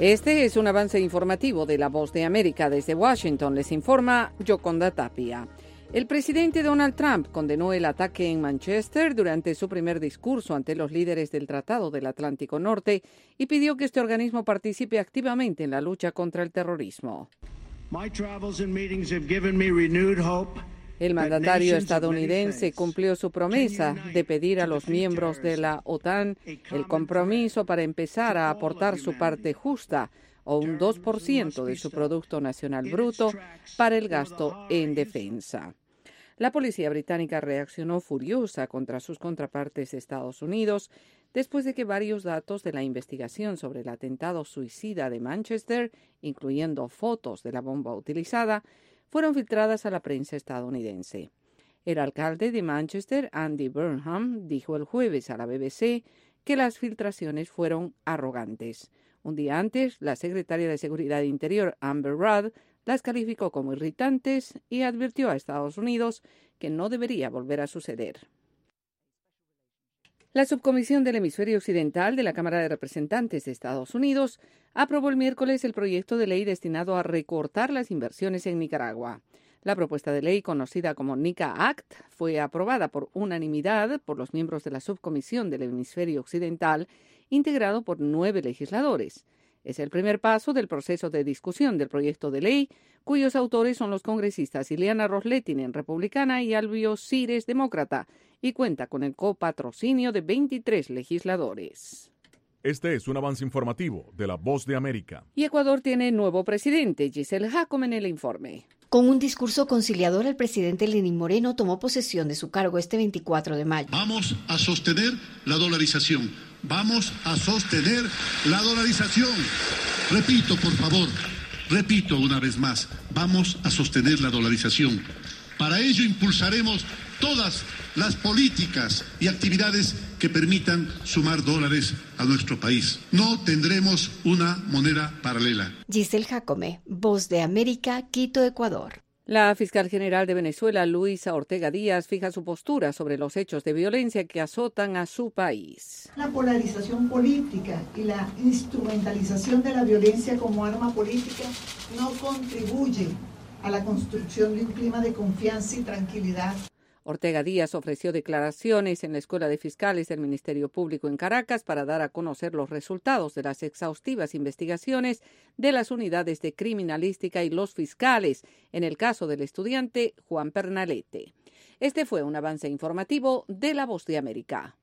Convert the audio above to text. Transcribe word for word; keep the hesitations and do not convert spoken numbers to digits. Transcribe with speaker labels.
Speaker 1: Este es un avance informativo de La Voz de América. Desde Washington les informa Yoconda Tapia. El presidente Donald Trump condenó el ataque en Manchester durante su primer discurso ante los líderes del Tratado del Atlántico Norte y pidió que este organismo participe activamente en la lucha contra el terrorismo. El mandatario estadounidense cumplió su promesa de pedir a los miembros de la OTAN el compromiso para empezar a aportar su parte justa, o un dos por ciento de su Producto Nacional Bruto, para el gasto en defensa. La policía británica reaccionó furiosa contra sus contrapartes de Estados Unidos después de que varios datos de la investigación sobre el atentado suicida de Manchester, incluyendo fotos de la bomba utilizada, fueron filtradas a la prensa estadounidense. El alcalde de Manchester, Andy Burnham, dijo el jueves a la B B C que las filtraciones fueron arrogantes. Un día antes, la secretaria de Seguridad Interior, Amber Rudd, las calificó como irritantes y advirtió a Estados Unidos que no debería volver a suceder. La subcomisión del hemisferio occidental de la Cámara de Representantes de Estados Unidos aprobó el miércoles el proyecto de ley destinado a recortar las inversiones en Nicaragua. La propuesta de ley, conocida como NICA Act, fue aprobada por unanimidad por los miembros de la subcomisión del hemisferio occidental, integrado por nueve legisladores. Es el primer paso del proceso de discusión del proyecto de ley, cuyos autores son los congresistas Ileana Ros-Lehtinen, republicana, y Albio Sires, demócrata, y cuenta con el copatrocinio de veintitrés legisladores.
Speaker 2: Este es un avance informativo de La Voz de América.
Speaker 1: Y Ecuador tiene nuevo presidente, Giselle Jacome, en el informe.
Speaker 3: Con un discurso conciliador, el presidente Lenín Moreno tomó posesión de su cargo este veinticuatro de mayo.
Speaker 4: Vamos a sostener la dolarización. Vamos a sostener la dolarización. Repito, por favor, repito una vez más, vamos a sostener la dolarización. Para ello impulsaremos todas las políticas y actividades que permitan sumar dólares a nuestro país. No tendremos una moneda paralela.
Speaker 3: Giselle Jacome, Voz de América, Quito, Ecuador.
Speaker 1: La fiscal general de Venezuela, Luisa Ortega Díaz, fija su postura sobre los hechos de violencia que azotan a su país.
Speaker 5: La polarización política y la instrumentalización de la violencia como arma política no contribuye a la construcción de un clima de confianza y tranquilidad.
Speaker 1: Ortega Díaz ofreció declaraciones en la Escuela de Fiscales del Ministerio Público en Caracas para dar a conocer los resultados de las exhaustivas investigaciones de las unidades de criminalística y los fiscales en el caso del estudiante Juan Pernalete. Este fue un avance informativo de La Voz de América.